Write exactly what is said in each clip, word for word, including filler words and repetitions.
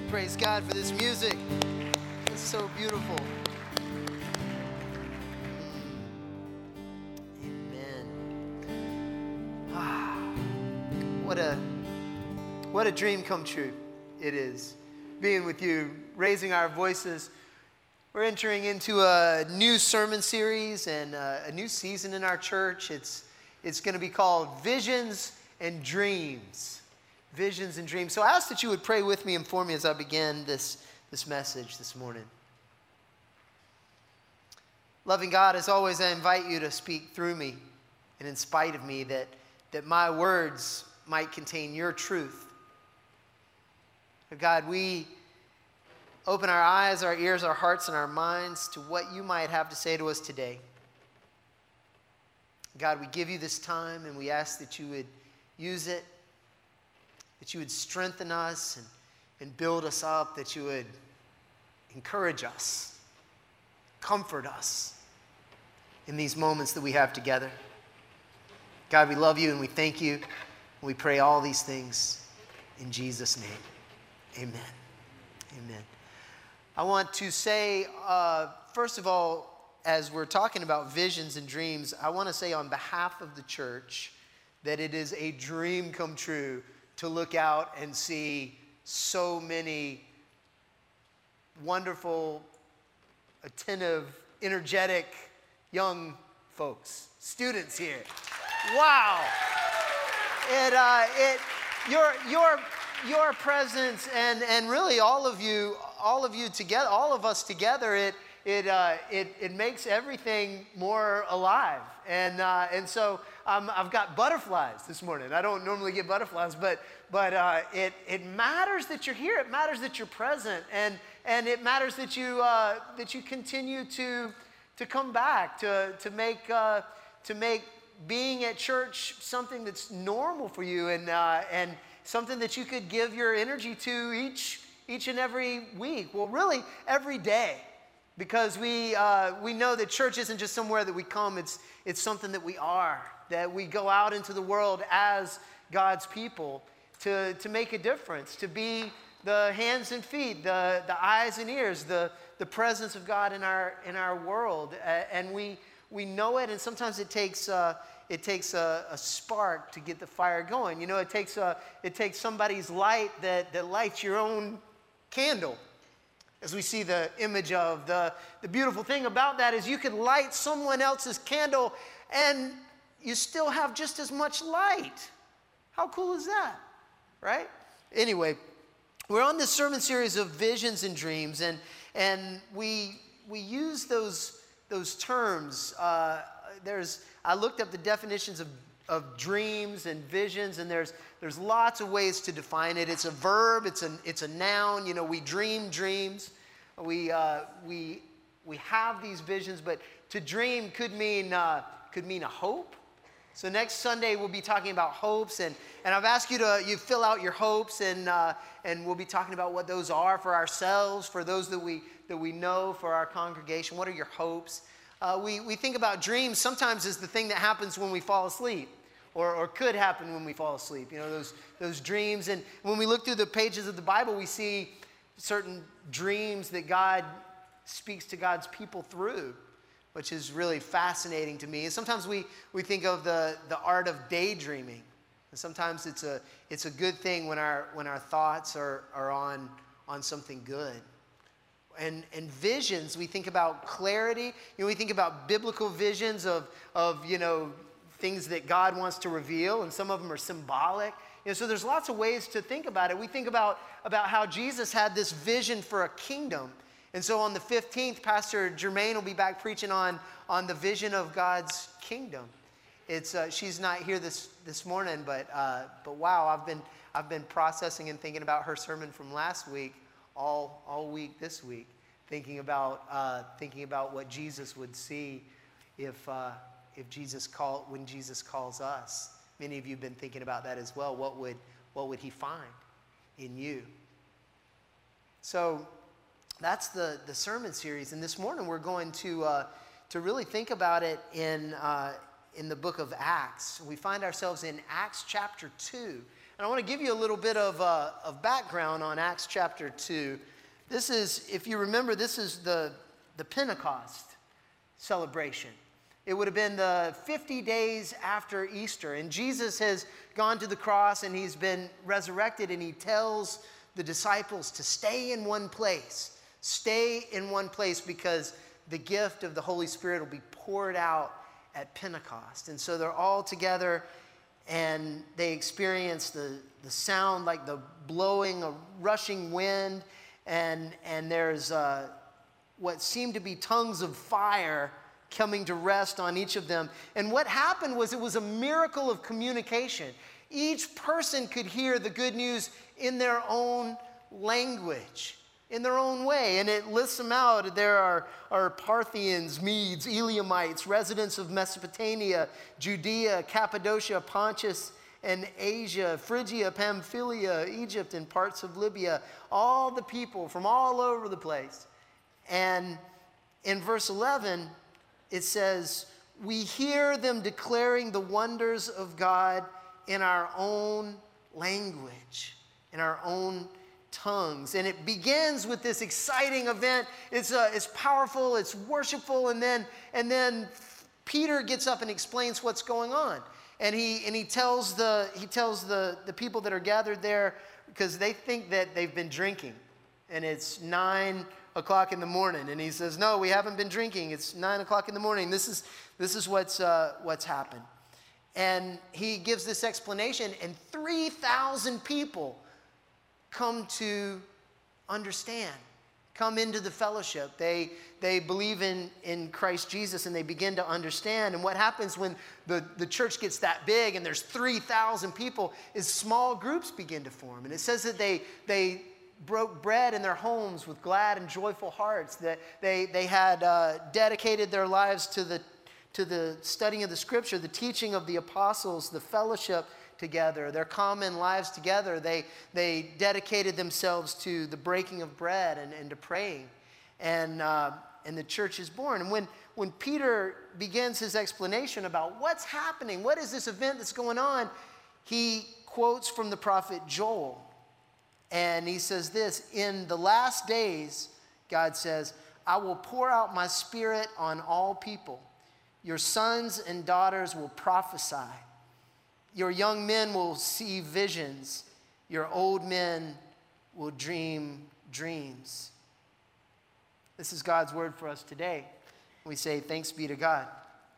Praise God for this music. It's so beautiful. Amen. Ah, what a what a dream come true it is, being with you, raising our voices. We're entering into a new sermon series and a, a new season in our church. It's it's going to be called Visions and Dreams. Visions and dreams. So I ask that you would pray with me and for me as I begin this, this message this morning. Loving God, as always, I invite you to speak through me and in spite of me, that, that my words might contain your truth. God, we open our eyes, our ears, our hearts, and our minds to what you might have to say to us today. God, we give you this time and we ask that you would use it, that you would strengthen us and, and build us up, that you would encourage us, comfort us in these moments that we have together. God, we love you and we thank you. And we pray all these things in Jesus' name. Amen. Amen. I want to say, uh, first of all, as we're talking about visions and dreams, I want to say on behalf of the church that it is a dream come true to look out and see so many wonderful, attentive, energetic young folks, students here. Wow! It, uh, it, your, your, your presence and, and really all of you, all of you together, all of us together, it, it, uh, it, it makes everything more alive. And, uh, and so um, I've got butterflies this morning. I don't normally get butterflies, but, but uh, it, it matters that you're here. It matters that you're present. And, and it matters that you, uh, that you continue to, to come back, to, to, make, uh, to make being at church something that's normal for you and, uh, and something that you could give your energy to each, each and every week. Well, really, every day. Because we, uh, we know that church isn't just somewhere that we come, it's, it's something that we are, that we go out into the world as God's people to, to make a difference, to be the hands and feet, the, the eyes and ears, the, the presence of God in our, in our world. Uh, and we, we know it, and sometimes it takes, uh, it takes a, a spark to get the fire going. You know, it takes, a, it takes somebody's light that, that lights your own candle. As we see the image of, the, the beautiful thing about that is you can light someone else's candle and you still have just as much light. How cool is that, right? Anyway, we're on this sermon series of visions and dreams, and, and we, we use those, those terms. Uh, there's, I looked up the definitions of, of dreams and visions, and there's, there's lots of ways to define it. It's a verb, it's a, it's a noun. You know, we dream dreams. We, uh, we, we have these visions, but to dream could mean, uh, could mean a hope. So next Sunday we'll be talking about hopes, and, and I've asked you to you fill out your hopes, and, uh, and we'll be talking about what those are for ourselves, for those that we, that we know, for our congregation. What are your hopes? Uh, we, we think about dreams sometimes as the thing that happens when we fall asleep. Or, or could happen when we fall asleep, you know, those, those dreams. And when we look through the pages of the Bible, we see certain dreams that God speaks to God's people through, which is really fascinating to me. And sometimes we, we think of the, the art of daydreaming. And sometimes it's a, it's a good thing when our, when our thoughts are, are on, on something good. And, and visions, we think about clarity. You know, we think about biblical visions of, of you know, things that God wants to reveal, and some of them are symbolic. You know, so there's lots of ways to think about it. We think about, about how Jesus had this vision for a kingdom. And so on the fifteenth, Pastor Jermaine will be back preaching on, on the vision of God's kingdom. It's uh, she's not here this, this morning, but uh, but wow, I've been I've been processing and thinking about her sermon from last week all all week this week, thinking about uh, thinking about what Jesus would see if. Uh, If Jesus call, when Jesus calls us. Many of you have been thinking about that as well. What would, what would he find in you? So that's the, the sermon series. And this morning we're going to, uh, to really think about it in, uh, in the book of Acts. We find ourselves in Acts chapter two. And I want to give you a little bit of, uh, of background on Acts chapter two. This is, if you remember, this is the, the Pentecost celebration. It would have been the fifty days after Easter. And Jesus has gone to the cross and he's been resurrected, and he tells the disciples to stay in one place. Stay in one place because the gift of the Holy Spirit will be poured out at Pentecost. And so they're all together and they experience the, the sound like the blowing, a rushing wind. And, and there's uh, what seemed to be tongues of fire coming to rest on each of them. And what happened was it was a miracle of communication. Each person could hear the good news in their own language, in their own way. And it lists them out. There are, are Parthians, Medes, Elamites, residents of Mesopotamia, Judea, Cappadocia, Pontus, and Asia, Phrygia, Pamphylia, Egypt, and parts of Libya. All the people from all over the place. And in verse eleven, it says, we hear them declaring the wonders of God in our own language, in our own tongues. And it begins with this exciting event. It's, uh, it's powerful, it's worshipful, and then, and then Peter gets up and explains what's going on. And he, and he tells, the, he tells the, the people that are gathered there, because they think that they've been drinking. And it's nine o'clock in the morning. And he says, no, we haven't been drinking. It's nine o'clock in the morning. This is, this is what's, uh, what's happened. And he gives this explanation, and three thousand people come to understand, come into the fellowship. They, they believe in, in Christ Jesus, and they begin to understand. And what happens when the, the church gets that big and there's three thousand people is small groups begin to form. And it says that they, they broke bread in their homes with glad and joyful hearts, that they, they had uh, dedicated their lives to the, to the studying of the scripture, the teaching of the apostles, the fellowship together, their common lives together. They, they dedicated themselves to the breaking of bread and, and to praying. And, uh, and the church is born. And when, when Peter begins his explanation about what's happening, what is this event that's going on, he quotes from the prophet Joel. And he says this, in the last days, God says, I will pour out my spirit on all people. Your sons and daughters will prophesy. Your young men will see visions. Your old men will dream dreams. This is God's word for us today. We say, thanks be to God.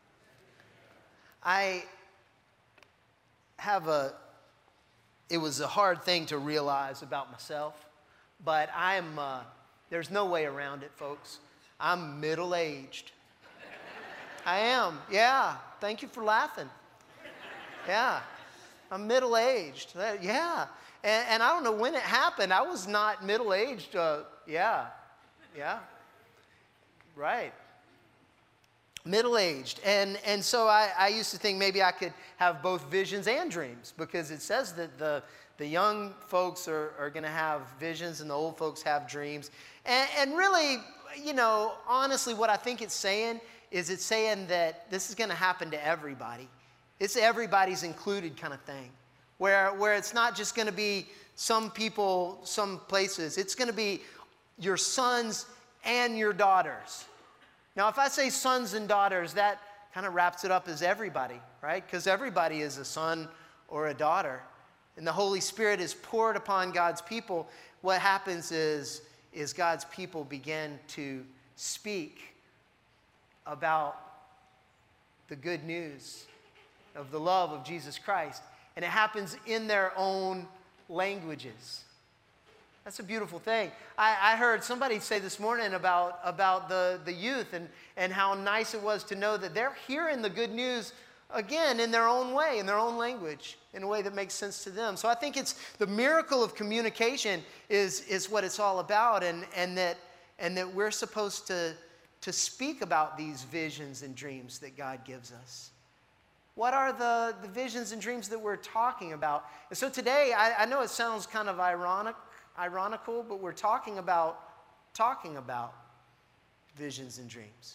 I have a, it was a hard thing to realize about myself, but I'm, uh, there's no way around it, folks. I'm middle-aged. I am, yeah. Thank you for laughing. Yeah, I'm middle-aged. Yeah, and, and I don't know when it happened. I was not middle-aged. Uh, yeah, yeah, right. Middle-aged. And, and so I, I used to think maybe I could have both visions and dreams, because it says that the, the young folks are, are going to have visions and the old folks have dreams. And, and really, you know, honestly, what I think it's saying is it's saying that this is going to happen to everybody. It's everybody's included kind of thing, where, where it's not just going to be some people, some places. It's going to be your sons and your daughters. Now, if I say sons and daughters, that kind of wraps it up as everybody, right? Because everybody is a son or a daughter. And the Holy Spirit is poured upon God's people. What happens is, is God's people begin to speak about the good news of the love of Jesus Christ. And it happens in their own languages. That's a beautiful thing. I, I heard somebody say this morning about, about the, the youth and, and how nice it was to know that they're hearing the good news again in their own way, in their own language, in a way that makes sense to them. So I think it's the miracle of communication is, is what it's all about, and, and, that, and that we're supposed to, to speak about these visions and dreams that God gives us. What are the, the visions and dreams that we're talking about? And so today, I, I know it sounds kind of ironic, ironical, but we're talking about talking about visions and dreams.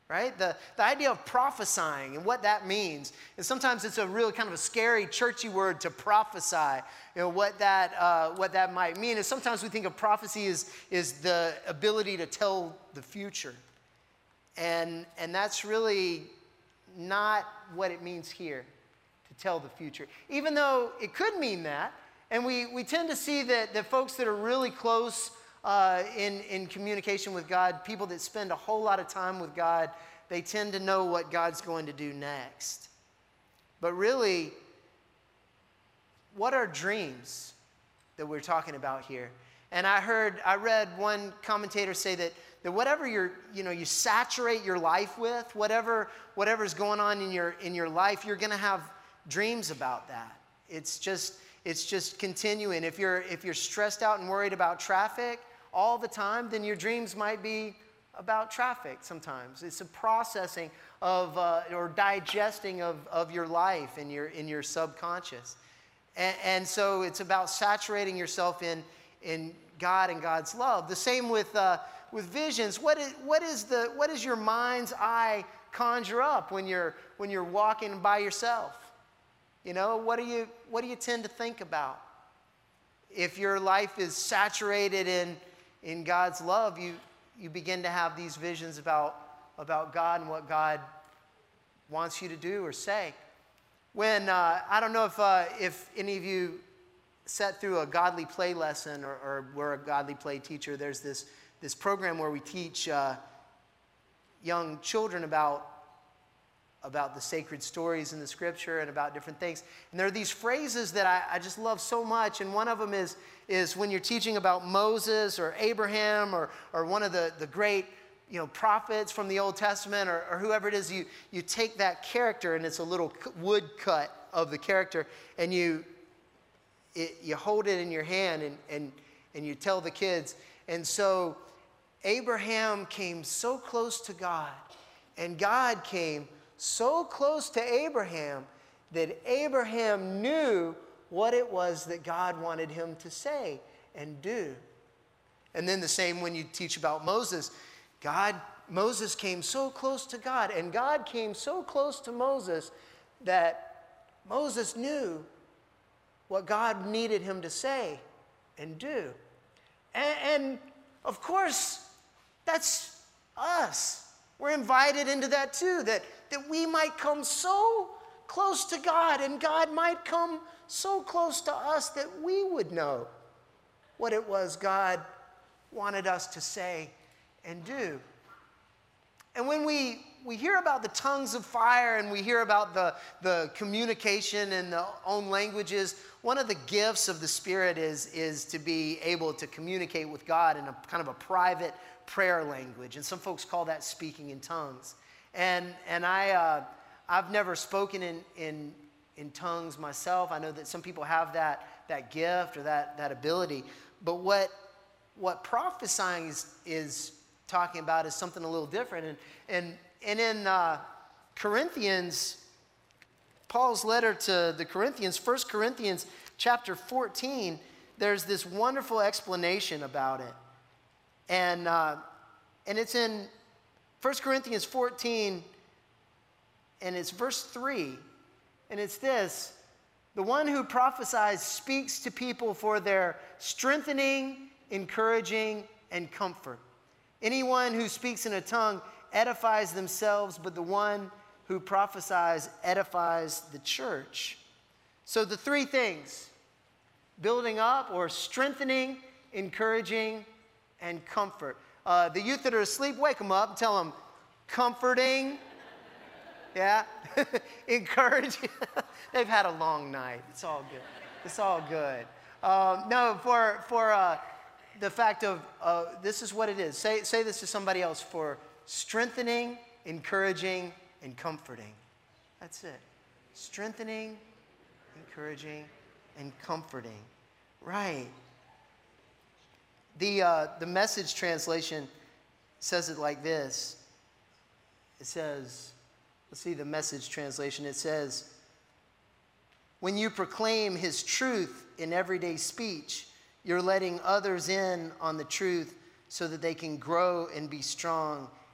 right? The, the idea of prophesying and what that means. And sometimes it's a really kind of a scary, churchy word to prophesy. You know, what that, uh, what that might mean is sometimes we think of prophecy as is the ability to tell the future. And, and that's really not what it means here, to tell the future. Even though it could mean that, and we, we tend to see that, that folks that are really close uh, in, in communication with God, people that spend a whole lot of time with God, they tend to know what God's going to do next. But really, what are dreams that we're talking about here? And I heard, I read one commentator say that, that whatever you're, you know, you saturate your life with, whatever, whatever's going on in your, in your life, you're going to have dreams about that. It's just, it's just continuing. If you're, if you're stressed out and worried about traffic all the time, then your dreams might be about traffic sometimes. It's a processing of, uh, or digesting of, of your life in your, in your subconscious. And, and so it's about saturating yourself in, in God and God's love. The same with, uh, with visions. What is, what is the, what does your mind's eye conjure up when you're, when you're walking by yourself? You know, what do you, what do you tend to think about? If your life is saturated in, in God's love, you, you begin to have these visions about, about God and what God wants you to do or say. When, uh, I don't know if, uh, if any of you sat through a godly play lesson or, or were a godly play teacher. There's this, this program where we teach uh, young children about about the sacred stories in the scripture and about different things. And there are these phrases that I, I just love so much. And one of them is, is when you're teaching about Moses or Abraham or, or one of the, the great you know, prophets from the Old Testament or, or whoever it is, you, you take that character and it's a little wood cut of the character and you, it, you hold it in your hand and, and, and you tell the kids. And so Abraham came so close to God and God came so close to Abraham that Abraham knew what it was that God wanted him to say and do. And then the same when you teach about Moses. God, Moses came so close to God, and God came so close to Moses that Moses knew what God needed him to say and do. And, and of course, that's us. We're invited into that too, that, that we might come so close to God and God might come so close to us that we would know what it was God wanted us to say and do. And when we, we hear about the tongues of fire and we hear about the, the communication in the own languages, one of the gifts of the Spirit is, is to be able to communicate with God in a kind of a private prayer language, and some folks call that speaking in tongues. And and I uh, I've never spoken in in in tongues myself. I know that some people have that that gift or that that ability. But what what prophesying is is talking about is something a little different. And and and in uh, Corinthians, Paul's letter to the Corinthians, First Corinthians chapter fourteen, there's this wonderful explanation about it. And, uh, and it's in First Corinthians fourteen, and it's verse three. And it's this: the one who prophesies speaks to people for their strengthening, encouraging, and comfort. Anyone who speaks in a tongue edifies themselves, but the one who prophesies edifies the church. So the three things: building up or strengthening, encouraging, and comfort. Uh, the youth that are asleep, wake them up and tell them, comforting, yeah, encouraging. They've had a long night. It's all good. It's all good. Um, no, for for uh, the fact of uh, this is what it is. Say say this to somebody else: for strengthening, encouraging, and comforting. That's it. Strengthening, encouraging, and comforting. Right. The, uh, the Message translation says it like this. It says, let's see the Message translation. It says, when you proclaim his truth in everyday speech, you're letting others in on the truth so that they can grow and be strong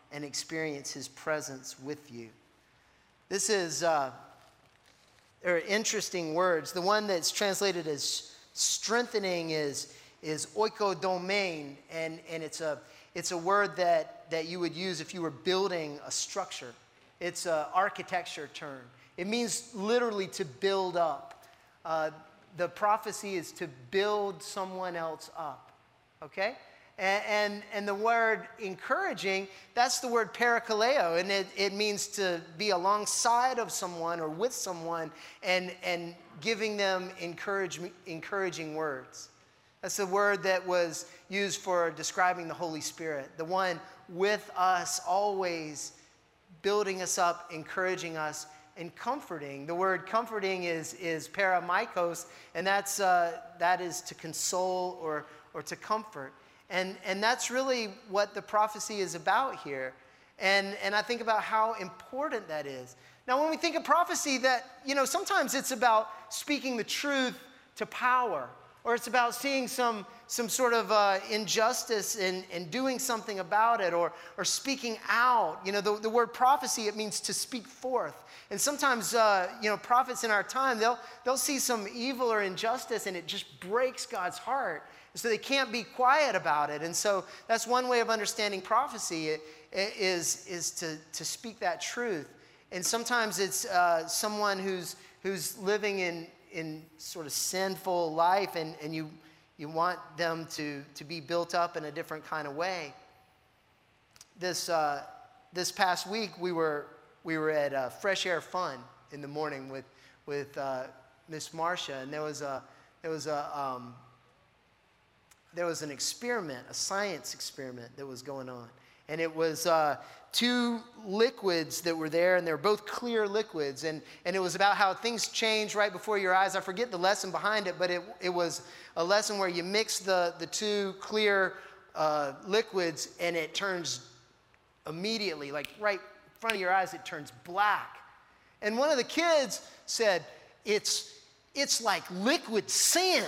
and experience his presence with you. This is, uh, they're interesting words. The one that's translated as strengthening is, is oikodomain, and, and it's a, it's a word that, that you would use if you were building a structure. It's an architecture term. It means literally to build up. Uh, the prophecy is to build someone else up, okay? And, and, and the word encouraging, that's the word parakaleo, and it, it means to be alongside of someone or with someone and, and giving them encourage, encouraging words. That's the word that was used for describing the Holy Spirit, the one with us always, building us up, encouraging us, and comforting. The word comforting is, is paramikos, and that's, uh, that is to console or, or to comfort. And, and that's really what the prophecy is about here. And, and I think about how important that is. Now, when we think of prophecy, that, you know, sometimes it's about speaking the truth to power, or it's about seeing some, some sort of uh, injustice and, and doing something about it, or, or speaking out. You know, the, the word prophecy, it means to speak forth. And sometimes, uh, you know, prophets in our time, they'll, they'll see some evil or injustice, and it just breaks God's heart. So they can't be quiet about it. And so that's one way of understanding prophecy is, is to, to speak that truth. And sometimes it's uh, someone who's, who's living in, in sort of sinful life, and, and you, you want them to, to be built up in a different kind of way. This, uh, this past week, we were, we were at uh, Fresh Air Fun in the morning with, with uh, Miss Marcia, and there was a, there was a, um, there was an experiment, a science experiment that was going on. And it was uh, two liquids that were there, and they were both clear liquids. And, and it was about how things change right before your eyes. I forget the lesson behind it, but it, it was a lesson where you mix the, the two clear uh, liquids, and it turns immediately, like right in front of your eyes, it turns black. And one of the kids said, it's, it's like liquid sin.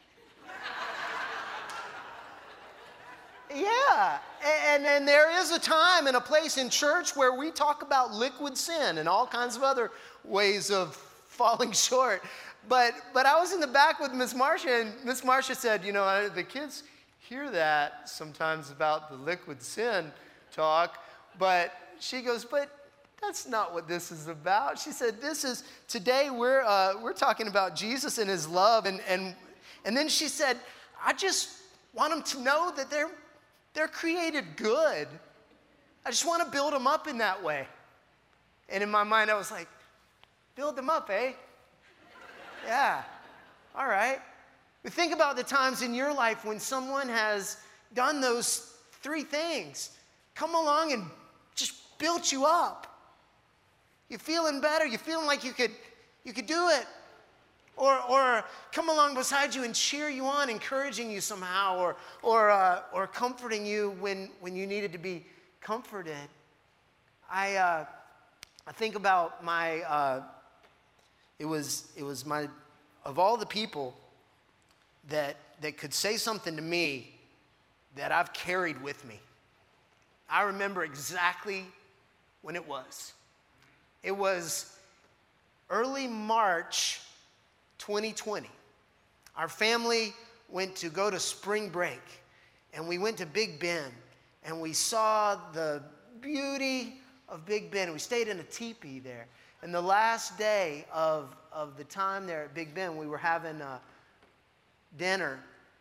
Yeah, and, and there is a time and a place in church where we talk about liquid sin and all kinds of other ways of falling short. But, but I was in the back with Miss Marcia, and Miss Marcia said, you know, the kids hear that sometimes about the liquid sin talk, but she goes, but that's not what this is about. She said, this is, today we're, uh, we're talking about Jesus and his love, and, and, and then she said, I just want them to know that they're They're created good. I just want to build them up in that way. And in my mind, I was like, build them up, eh? Yeah, all right. But think about the times in your life when someone has done those three things. Come along and just built you up. You're feeling better. You're feeling like you could, you could do it. Or, or come along beside you and cheer you on, encouraging you somehow, or, or, uh, or comforting you when, when you needed to be comforted. I, uh, I think about my, uh, it was, it was my, of all the people that, that could say something to me that I've carried with me. I remember exactly when it was. It was early March twenty twenty. Our family went to go to spring break, and we went to Big Bend, and we saw the beauty of Big Bend. We stayed in a teepee there. And the last day of, of the time there at Big Bend, we were having a dinner,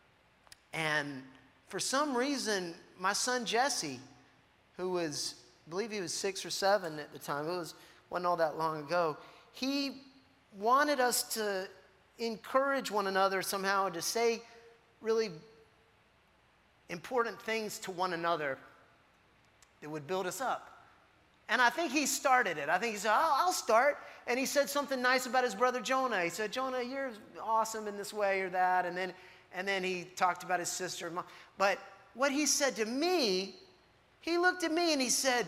and for some reason, my son Jesse, who was, I believe he was six or seven at the time, it was, wasn't all that long ago, he wanted us to encourage one another somehow, to say really important things to one another that would build us up. And I think he started it. I think he said, I'll, I'll start. And he said something nice about his brother Jonah. He said, Jonah, you're awesome in this way or that. And then, and then he talked about his sister. But what he said to me, he looked at me and he said,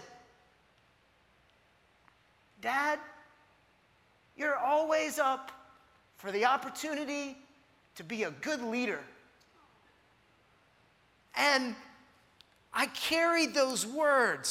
Dad, you're always up for the opportunity to be a good leader. And I carried those words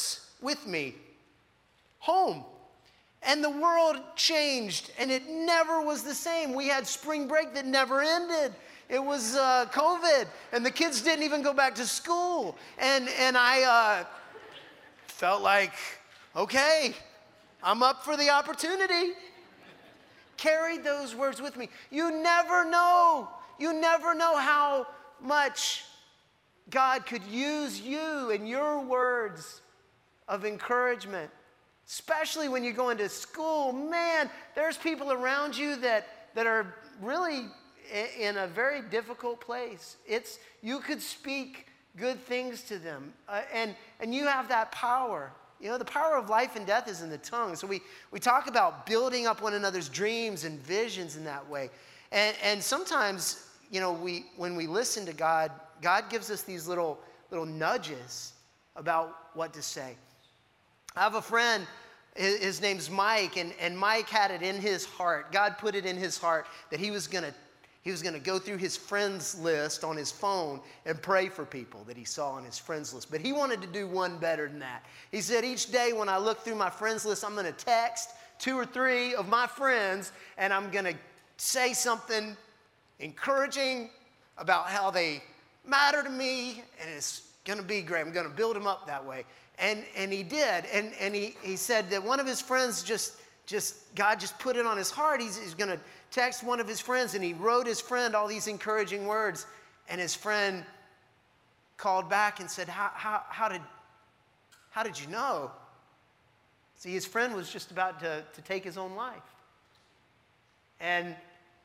with me home. And the world changed, and it never was the same. We had spring break that never ended. It was uh, COVID, and the kids didn't even go back to school. And, and I uh, felt like, okay, I'm up for the opportunity. Carried those words with me. You never know. You never know how much God could use you and your words of encouragement, especially when you go into school. Man, there's people around you that, that are really in a very difficult place. It's, you could speak good things to them, uh, and, and you have that power. You know, the power of life and death is in the tongue. So we, we talk about building up one another's dreams and visions in that way. And, and sometimes, you know, we, when we listen to God, God gives us these little, little nudges about what to say. I have a friend, his, his name's Mike, and, and Mike had it in his heart. God put it in his heart that he was going to He was going to go through his friends list on his phone and pray for people that he saw on his friends list. But he wanted to do one better than that. He said, each day when I look through my friends list, I'm going to text two or three of my friends, and I'm going to say something encouraging about how they matter to me, and it's going to be great. I'm going to build them up that way. And, and he did. And, and he, he said that one of his friends just, just God just put it on his heart. He's, he's going to text one of his friends, and he wrote his friend all these encouraging words, and his friend called back and said, how, how, how, did, how did you know? See, his friend was just about to, to take his own life. And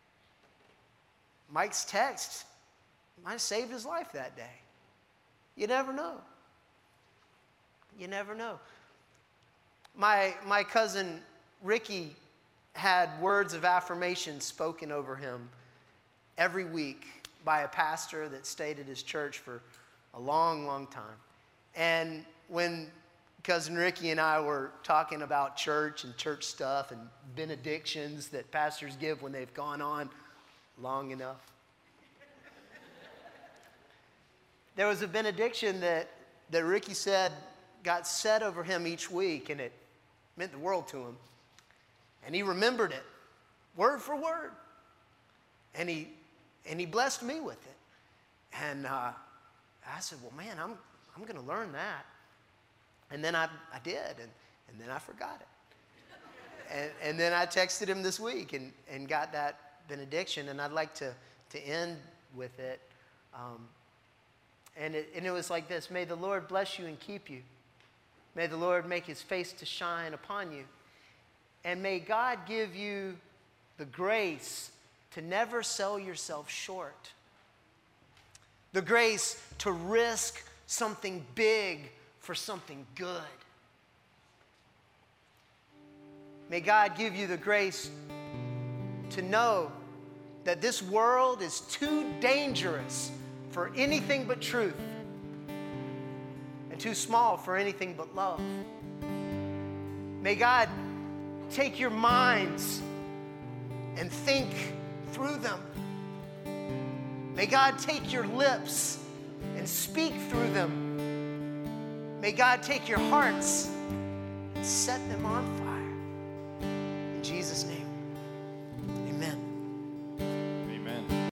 Mike's text might have saved his life that day. You never know. You never know. My, my cousin Ricky had words of affirmation spoken over him every week by a pastor that stayed at his church for a long, long time. And when Cousin Ricky and I were talking about church and church stuff and benedictions that pastors give when they've gone on long enough, there was a benediction that, that Ricky said got said over him each week, and it meant the world to him. And he remembered it, word for word. And he, and he blessed me with it. And uh, I said, well, man, I'm, I'm going to learn that. And then I, I did, and, and then I forgot it. and, and then I texted him this week and, and got that benediction. And I'd like to, to end with it. Um, and, it. And it was like this: may the Lord bless you and keep you. May the Lord make his face to shine upon you. And may God give you the grace to never sell yourself short. The grace to risk something big for something good. May God give you the grace to know that this world is too dangerous for anything but truth, and too small for anything but love. May God take your minds and think through them. May God take your lips and speak through them. May God take your hearts and set them on fire.